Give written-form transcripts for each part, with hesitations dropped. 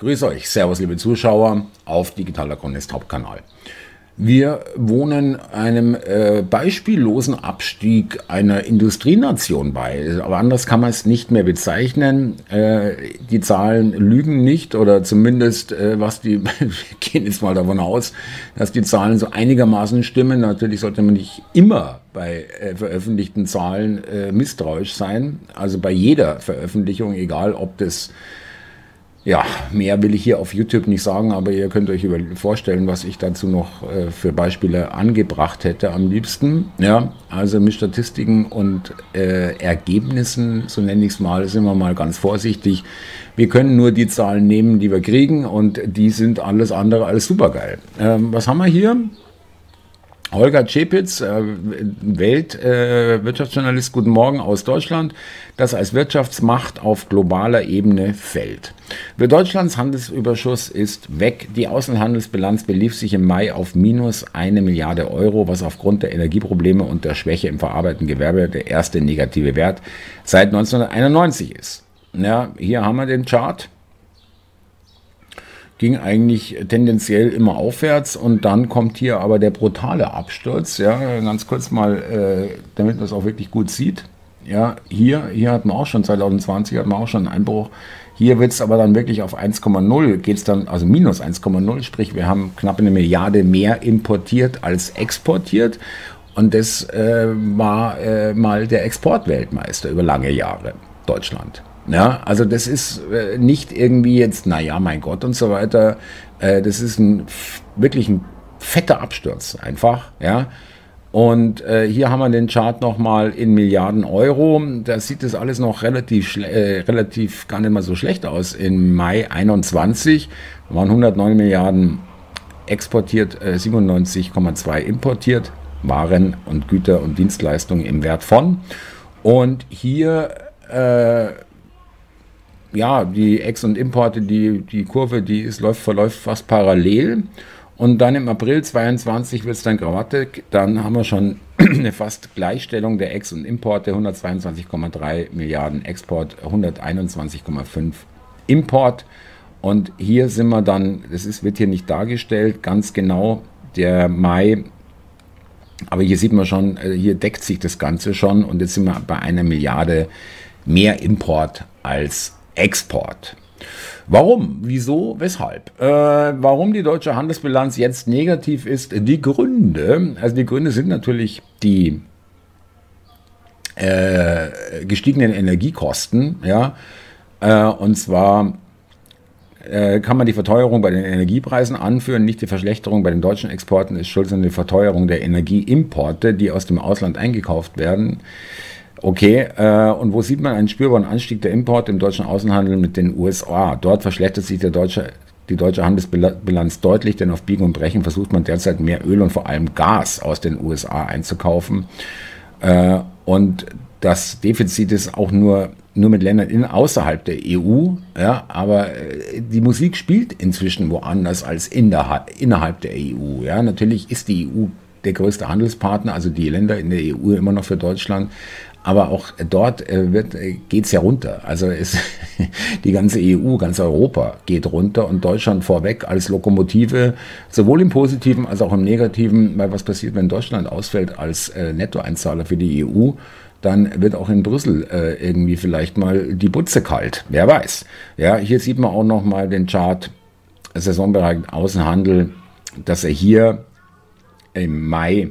Grüß euch, Servus liebe Zuschauer auf Digitaler Chronist Hauptkanal. Wir wohnen einem beispiellosen Abstieg einer Industrienation bei, aber anders kann man es nicht mehr bezeichnen. Die Zahlen lügen nicht oder zumindest wir gehen jetzt mal davon aus, dass die Zahlen so einigermaßen stimmen. Natürlich sollte man nicht immer bei veröffentlichten Zahlen misstrauisch sein, also bei jeder Veröffentlichung, egal ob das... Ja, mehr will ich hier auf YouTube nicht sagen, aber ihr könnt euch vorstellen, was ich dazu noch für Beispiele angebracht hätte am liebsten. Ja, also mit Statistiken und Ergebnissen, so nenne ich es mal, sind wir mal ganz vorsichtig. Wir können nur die Zahlen nehmen, die wir kriegen, und die sind alles andere als supergeil. Was haben wir hier? Holger Czepitz, Weltwirtschaftsjournalist, guten Morgen aus Deutschland, das als Wirtschaftsmacht auf globaler Ebene fällt. Für Deutschlands Handelsüberschuss ist weg. Die Außenhandelsbilanz belief sich im Mai auf minus 1 Milliarde Euro, was aufgrund der Energieprobleme und der Schwäche im verarbeitenden Gewerbe der erste negative Wert seit 1991 ist. Ja, hier haben wir den Chart. Ging eigentlich tendenziell immer aufwärts, und dann kommt hier aber der brutale Absturz. Ja, ganz kurz mal, damit man es auch wirklich gut sieht. Ja, hier hatten wir auch schon 2020 hatten wir auch schon einen Einbruch. Hier wird es aber dann wirklich auf 1,0, geht es dann, also minus 1,0, sprich wir haben knapp 1 Milliarde mehr importiert als exportiert. Und das war mal der Exportweltmeister über lange Jahre, Deutschland. Ja, also das ist nicht irgendwie jetzt, naja, mein Gott und so weiter. Das ist wirklich ein fetter Absturz einfach, ja. Und hier haben wir den Chart nochmal in Milliarden Euro. Da sieht das alles noch relativ gar nicht mal so schlecht aus. Im Mai 21 waren 109 Milliarden exportiert, 97,2 importiert, Waren und Güter und Dienstleistungen im Wert von. Und hier ja, die Ex- und Importe, die Kurve, verläuft fast parallel. Und dann im April 22 wird es dann grammatik. Dann haben wir schon eine fast Gleichstellung der Ex- und Importe. 122,3 Milliarden Export, 121,5 Import. Und hier sind wir dann, wird hier nicht dargestellt, ganz genau der Mai. Aber hier sieht man schon, hier deckt sich das Ganze schon. Und jetzt sind wir bei 1 Milliarde mehr Import als Export. Warum? Wieso? Weshalb? Warum die deutsche Handelsbilanz jetzt negativ ist? Die Gründe sind natürlich die gestiegenen Energiekosten. Ja, und zwar kann man die Verteuerung bei den Energiepreisen anführen, nicht die Verschlechterung bei den deutschen Exporten ist schuld, sondern die Verteuerung der Energieimporte, die aus dem Ausland eingekauft werden. Okay, und wo sieht man einen spürbaren Anstieg der Importe im deutschen Außenhandel mit den USA? Dort verschlechtert sich die deutsche Handelsbilanz deutlich, denn auf Biegen und Brechen versucht man derzeit mehr Öl und vor allem Gas aus den USA einzukaufen. Und das Defizit ist auch nur mit Ländern außerhalb der EU, ja, aber die Musik spielt inzwischen woanders als innerhalb der EU. Ja. Natürlich ist die EU der größte Handelspartner, also die Länder in der EU immer noch für Deutschland. Aber auch dort geht es ja runter. Also die ganze EU, ganz Europa geht runter und Deutschland vorweg als Lokomotive, sowohl im Positiven als auch im Negativen. Weil was passiert, wenn Deutschland ausfällt als Nettoeinzahler für die EU, dann wird auch in Brüssel irgendwie vielleicht mal die Butze kalt. Wer weiß. Ja, hier sieht man auch noch mal den Chart Saisonbereich Außenhandel, dass er hier im Mai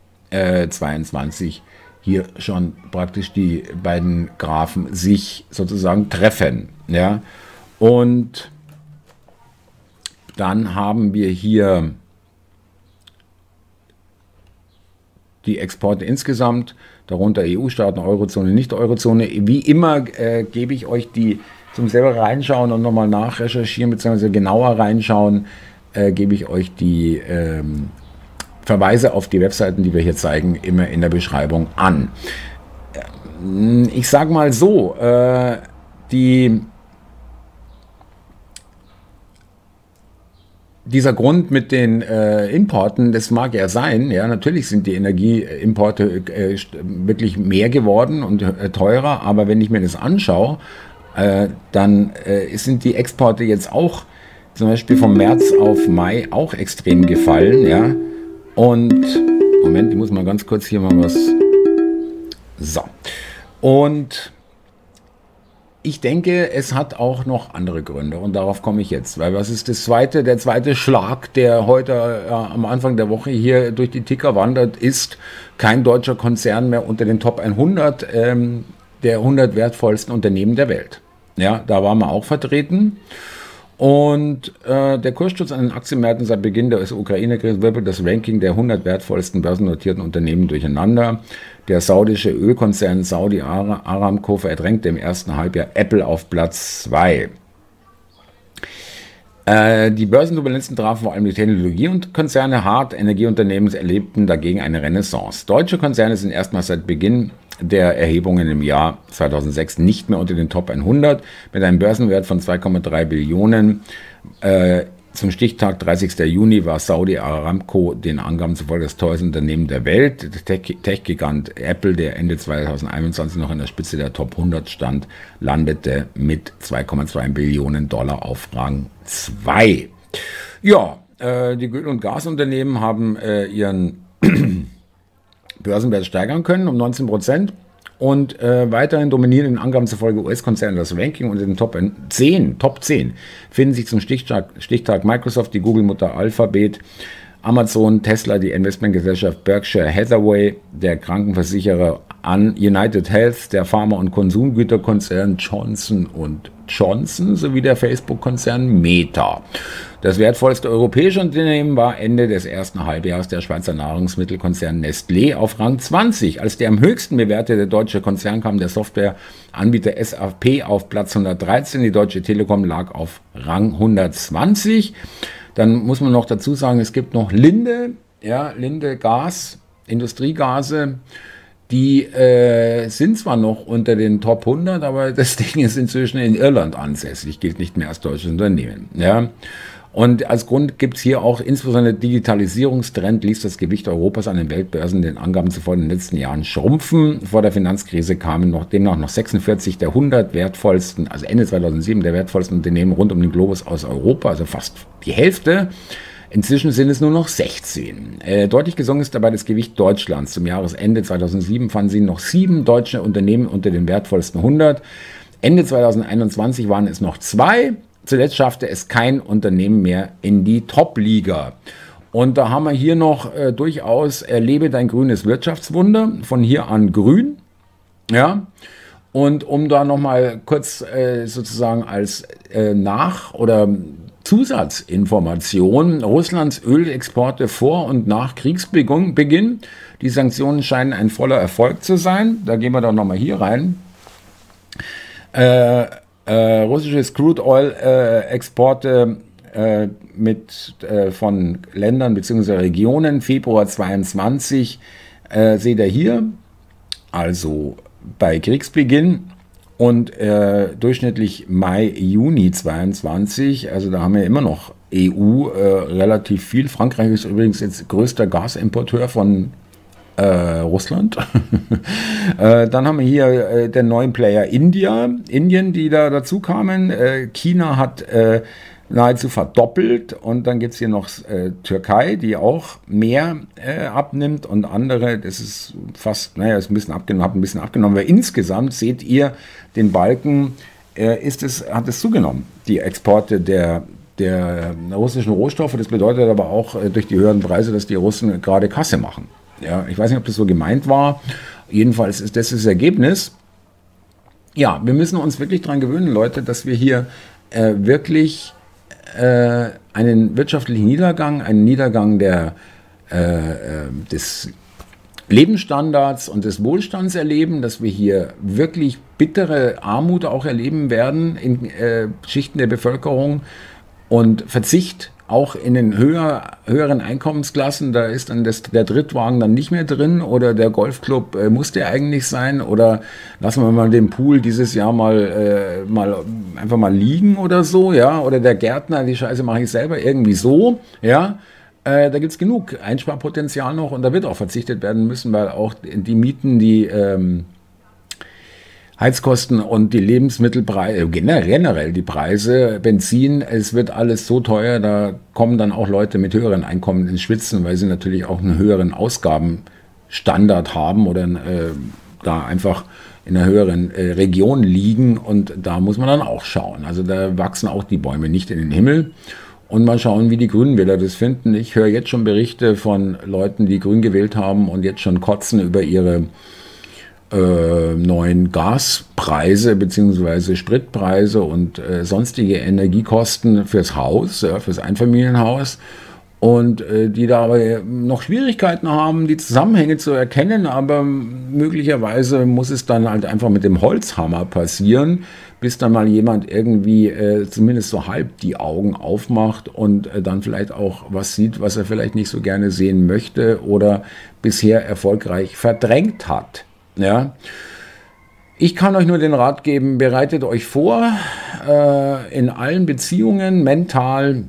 22 hier schon praktisch die beiden Graphen sich sozusagen treffen. Ja? Und dann haben wir hier die Exporte insgesamt, darunter EU-Staaten, Eurozone, Nicht-Eurozone. Wie immer gebe ich euch die zum selber reinschauen und nochmal nachrecherchieren, beziehungsweise genauer reinschauen, gebe ich euch die Verweise auf die Webseiten, die wir hier zeigen, immer in der Beschreibung an. Ich sage mal so, dieser Grund mit den Importen, das mag ja sein, ja, natürlich sind die Energieimporte wirklich mehr geworden und teurer, aber wenn ich mir das anschaue, dann sind die Exporte jetzt auch zum Beispiel vom März auf Mai auch extrem gefallen, ja. Und, Moment, ich muss mal ganz kurz hier mal was, so. Und ich denke, es hat auch noch andere Gründe und darauf komme ich jetzt, weil was ist der zweite Schlag, der heute am Anfang der Woche hier durch die Ticker wandert, ist kein deutscher Konzern mehr unter den Top 100 der 100 wertvollsten Unternehmen der Welt. Ja, da waren wir auch vertreten. Und der Kurssturz an den Aktienmärkten seit Beginn der Ukraine-Krise wirbelt das Ranking der 100 wertvollsten börsennotierten Unternehmen durcheinander. Der saudische Ölkonzern Saudi Aramco verdrängte im ersten Halbjahr Apple auf Platz 2. Die Börsenturbulenzen trafen vor allem die Technologie- und Konzerne hart. Energieunternehmen erlebten dagegen eine Renaissance. Deutsche Konzerne sind erstmals seit Beginn der Erhebungen im Jahr 2006 nicht mehr unter den Top 100 mit einem Börsenwert von 2,3 Billionen. Zum Stichtag 30. Juni war Saudi Aramco den Angaben zufolge das teuerste Unternehmen der Welt. Der Tech-Gigant Apple, der Ende 2021 noch in der Spitze der Top 100 stand, landete mit 2,2 Billionen Dollar auf Rang 2. Ja, die Öl- und Gasunternehmen haben ihren Börsenwert steigern können um 19%. Und weiterhin dominieren in Angaben zufolge US-Konzerne das Ranking unter den Top 10 finden sich zum Stichtag Microsoft, die Google-Mutter Alphabet, Amazon, Tesla, die Investmentgesellschaft Berkshire Hathaway, der Krankenversicherer United Health, der Pharma- und Konsumgüterkonzern Johnson & Johnson sowie der Facebook-Konzern Meta. Das wertvollste europäische Unternehmen war Ende des ersten Halbjahres der Schweizer Nahrungsmittelkonzern Nestlé auf Rang 20. Als der am höchsten bewertete deutsche Konzern kam der Softwareanbieter SAP auf Platz 113. Die Deutsche Telekom lag auf Rang 120. Dann muss man noch dazu sagen, es gibt noch Linde, ja, Linde Gas, Industriegase. Die sind zwar noch unter den Top 100, aber das Ding ist inzwischen in Irland ansässig, gilt nicht mehr als deutsches Unternehmen. Ja. Und als Grund gibt es hier auch insbesondere Digitalisierungstrend, ließ das Gewicht Europas an den Weltbörsen den Angaben zufolge in den letzten Jahren schrumpfen. Vor der Finanzkrise kamen demnach noch 46 der 100 wertvollsten, also Ende 2007 der wertvollsten Unternehmen rund um den Globus aus Europa, also fast die Hälfte. Inzwischen sind es nur noch 16. Deutlich gesunken ist dabei das Gewicht Deutschlands. Zum Jahresende 2007 fanden sie noch 7 deutsche Unternehmen unter den wertvollsten 100. Ende 2021 waren es noch 2. Zuletzt schaffte es kein Unternehmen mehr in die Top-Liga. Und da haben wir hier noch durchaus Erlebe dein grünes Wirtschaftswunder, von hier an grün. Ja. Und um da nochmal kurz sozusagen als oder Zusatzinformation: Russlands Ölexporte vor und nach Kriegsbeginn. Die Sanktionen scheinen ein voller Erfolg zu sein. Da gehen wir doch nochmal hier rein. Russisches Crude Oil Exporte von Ländern bzw. Regionen Februar 22 seht ihr hier, also bei Kriegsbeginn, und durchschnittlich Mai, Juni 22, also da haben wir immer noch EU relativ viel. Frankreich ist übrigens jetzt größter Gasimporteur von Russland. Dann haben wir hier den neuen Player Indien, die da dazu kamen. China hat nahezu verdoppelt, und dann gibt es hier noch Türkei, die auch mehr abnimmt, und andere, das ist fast, naja, ist ein bisschen abgenommen, weil insgesamt seht ihr den Balken, hat es zugenommen, die Exporte der russischen Rohstoffe. Das bedeutet aber auch durch die höheren Preise, dass die Russen gerade Kasse machen. Ja, ich weiß nicht, ob das so gemeint war. Jedenfalls ist das Ergebnis. Ja, wir müssen uns wirklich daran gewöhnen, Leute, dass wir hier wirklich einen wirtschaftlichen Niedergang, einen Niedergang des Lebensstandards und des Wohlstands erleben, dass wir hier wirklich bittere Armut auch erleben werden in Schichten der Bevölkerung und Verzicht auch in den höheren Einkommensklassen. Da ist dann der Drittwagen dann nicht mehr drin, oder der Golfclub muss der eigentlich sein, oder lassen wir mal den Pool dieses Jahr mal einfach mal liegen oder so, ja, oder der Gärtner, die Scheiße mache ich selber, irgendwie so, ja. Da gibt es genug Einsparpotenzial noch, und da wird auch verzichtet werden müssen, weil auch die Mieten, die Heizkosten und die Lebensmittelpreise, generell die Preise, Benzin, es wird alles so teuer, da kommen dann auch Leute mit höheren Einkommen ins Schwitzen, weil sie natürlich auch einen höheren Ausgabenstandard haben oder da einfach in einer höheren Region liegen, und da muss man dann auch schauen. Also da wachsen auch die Bäume nicht in den Himmel. Und mal schauen, wie die Grünwähler das finden. Ich höre jetzt schon Berichte von Leuten, die Grün gewählt haben und jetzt schon kotzen über ihre neuen Gaspreise bzw. Spritpreise und sonstige Energiekosten fürs Haus, ja, fürs Einfamilienhaus, und die da aber noch Schwierigkeiten haben, die Zusammenhänge zu erkennen, aber möglicherweise muss es dann halt einfach mit dem Holzhammer passieren, bis dann mal jemand irgendwie zumindest so halb die Augen aufmacht und dann vielleicht auch was sieht, was er vielleicht nicht so gerne sehen möchte oder bisher erfolgreich verdrängt hat. Ja, ich kann euch nur den Rat geben, bereitet euch vor, in allen Beziehungen mental,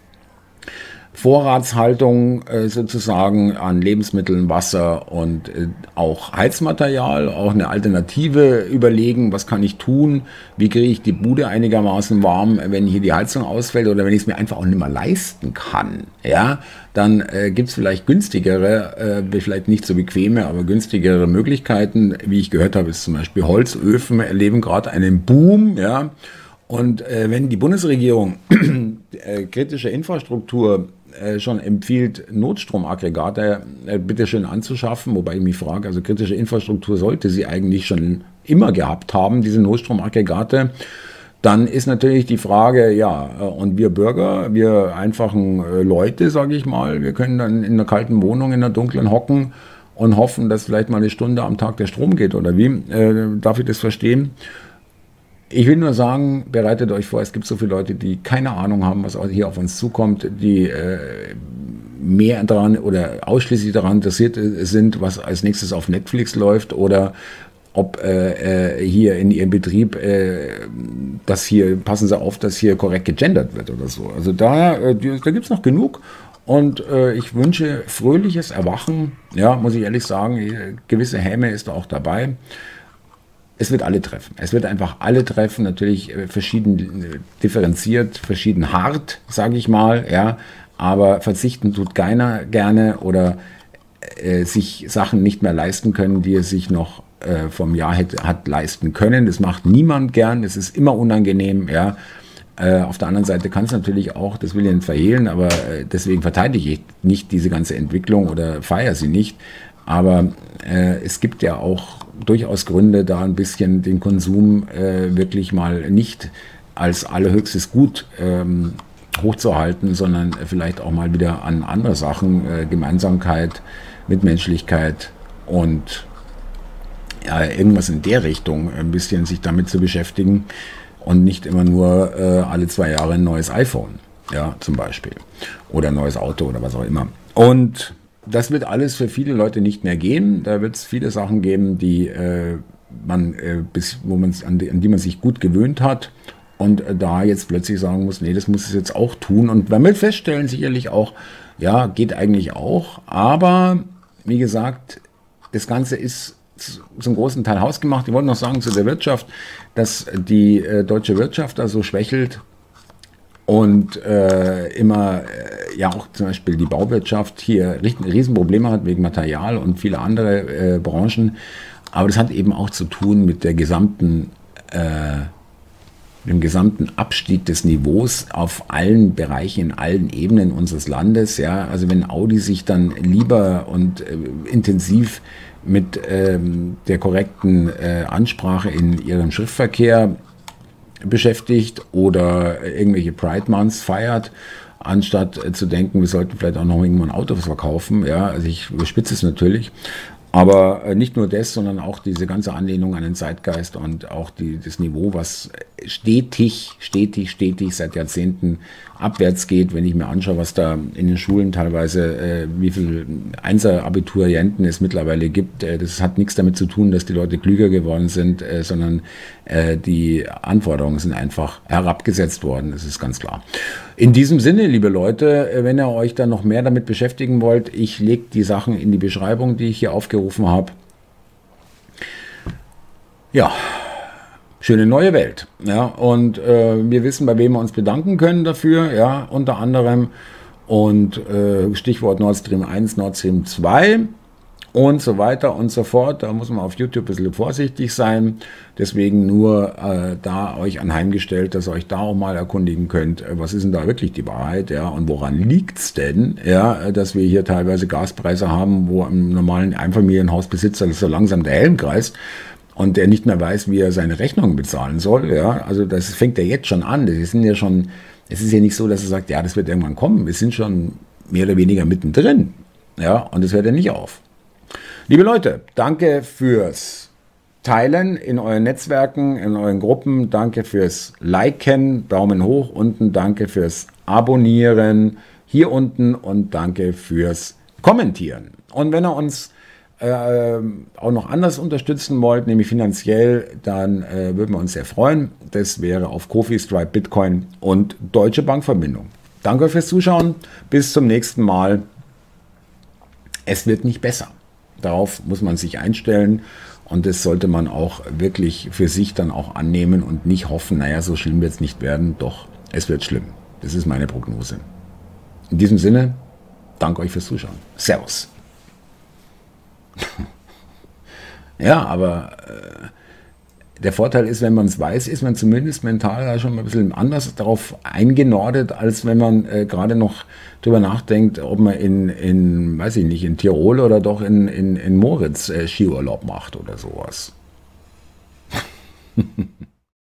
Vorratshaltung sozusagen an Lebensmitteln, Wasser und auch Heizmaterial, auch eine Alternative überlegen, was kann ich tun, wie kriege ich die Bude einigermaßen warm, wenn hier die Heizung ausfällt oder wenn ich es mir einfach auch nicht mehr leisten kann. Ja, dann gibt es vielleicht günstigere, vielleicht nicht so bequeme, aber günstigere Möglichkeiten. Wie ich gehört habe, ist zum Beispiel Holzöfen erleben gerade einen Boom, ja. Und wenn die Bundesregierung kritische Infrastruktur schon empfiehlt, Notstromaggregate bitte schön anzuschaffen, wobei ich mich frage, also kritische Infrastruktur sollte sie eigentlich schon immer gehabt haben, diese Notstromaggregate, dann ist natürlich die Frage, ja, und wir Bürger, wir einfachen Leute, sage ich mal, wir können dann in einer kalten Wohnung, in einer dunklen hocken und hoffen, dass vielleicht mal eine Stunde am Tag der Strom geht, oder wie? Darf ich das verstehen? Ich will nur sagen, bereitet euch vor, es gibt so viele Leute, die keine Ahnung haben, was hier auf uns zukommt, die mehr daran oder ausschließlich daran interessiert sind, was als nächstes auf Netflix läuft oder ob hier in ihrem Betrieb, passen Sie auf, dass hier korrekt gegendert wird oder so. Also da gibt es noch genug. Und ich wünsche fröhliches Erwachen. Ja, muss ich ehrlich sagen, gewisse Häme ist da auch dabei. Es wird alle treffen. Es wird einfach alle treffen, natürlich verschieden differenziert, verschieden hart, sage ich mal, ja, aber verzichten tut keiner gerne oder sich Sachen nicht mehr leisten können, die er sich noch vom Jahr hat leisten können. Das macht niemand gern, es ist immer unangenehm, ja. Auf der anderen Seite kann es natürlich auch, das will ich nicht verhehlen, aber deswegen verteidige ich nicht diese ganze Entwicklung oder feiere sie nicht, aber es gibt ja auch durchaus Gründe, da ein bisschen den Konsum wirklich mal nicht als allerhöchstes Gut hochzuhalten, sondern vielleicht auch mal wieder an andere Sachen, Gemeinsamkeit, Mitmenschlichkeit und ja, irgendwas in der Richtung ein bisschen sich damit zu beschäftigen und nicht immer nur alle 2 Jahre ein neues iPhone, ja, zum Beispiel, oder ein neues Auto oder was auch immer. Und das wird alles für viele Leute nicht mehr gehen. Da wird es viele Sachen geben, die an die man sich gut gewöhnt hat und da jetzt plötzlich sagen muss, nee, das muss es jetzt auch tun. Und man wird feststellen, sicherlich auch, ja, geht eigentlich auch. Aber wie gesagt, das Ganze ist zum großen Teil hausgemacht. Ich wollte noch sagen zu der Wirtschaft, dass die deutsche Wirtschaft da so schwächelt. Und ja auch zum Beispiel die Bauwirtschaft hier Riesenprobleme hat wegen Material und viele andere Branchen. Aber das hat eben auch zu tun mit dem gesamten Abstieg des Niveaus auf allen Bereichen, in allen Ebenen unseres Landes. Ja, also wenn Audi sich dann lieber und intensiv mit der korrekten Ansprache in ihrem Schriftverkehr beschäftigt oder irgendwelche Pride Months feiert, anstatt zu denken, wir sollten vielleicht auch noch irgendwann ein Auto verkaufen. Ja, also ich überspitze es natürlich. Aber nicht nur das, sondern auch diese ganze Anlehnung an den Zeitgeist und auch das Niveau, was stetig seit Jahrzehnten abwärts geht. Wenn ich mir anschaue, was da in den Schulen teilweise, wie viele Einser-Abiturienten es mittlerweile gibt, das hat nichts damit zu tun, dass die Leute klüger geworden sind, sondern die Anforderungen sind einfach herabgesetzt worden, das ist ganz klar. In diesem Sinne, liebe Leute, wenn ihr euch dann noch mehr damit beschäftigen wollt, ich lege die Sachen in die Beschreibung, die ich hier aufgerufen habe. Ja, schöne neue Welt. Ja, und wir wissen, bei wem wir uns bedanken können dafür, ja, unter anderem. Und Stichwort Nord Stream 1, Nord Stream 2 und so weiter und so fort. Da muss man auf YouTube ein bisschen vorsichtig sein. Deswegen nur da euch anheimgestellt, dass ihr euch da auch mal erkundigen könnt, was ist denn da wirklich die Wahrheit, ja, und woran liegt's denn, ja, dass wir hier teilweise Gaspreise haben, wo im normalen Einfamilienhausbesitzer so langsam der Helm kreist und der nicht mehr weiß, wie er seine Rechnungen bezahlen soll, ja. Also das fängt ja jetzt schon an. Das sind ja schon, es ist ja nicht so, dass er sagt, ja, das wird irgendwann kommen. Wir sind schon mehr oder weniger mittendrin, ja, und es hört ja nicht auf. Liebe Leute, danke fürs Teilen in euren Netzwerken, in euren Gruppen. Danke fürs Liken, Daumen hoch unten. Danke fürs Abonnieren hier unten und danke fürs Kommentieren. Und wenn ihr uns auch noch anders unterstützen wollt, nämlich finanziell, dann würden wir uns sehr freuen. Das wäre auf Kofi, Stripe, Bitcoin und Deutsche Bankverbindung. Danke fürs Zuschauen. Bis zum nächsten Mal. Es wird nicht besser. Darauf muss man sich einstellen und das sollte man auch wirklich für sich dann auch annehmen und nicht hoffen, naja, so schlimm wird es nicht werden. Doch, es wird schlimm. Das ist meine Prognose. In diesem Sinne, danke euch fürs Zuschauen. Servus. Ja, aber der Vorteil ist, wenn man es weiß, ist man zumindest mental schon mal ein bisschen anders darauf eingenordet, als wenn man gerade noch drüber nachdenkt, ob man weiß ich nicht, in Tirol oder doch in Moritz Skiurlaub macht oder sowas.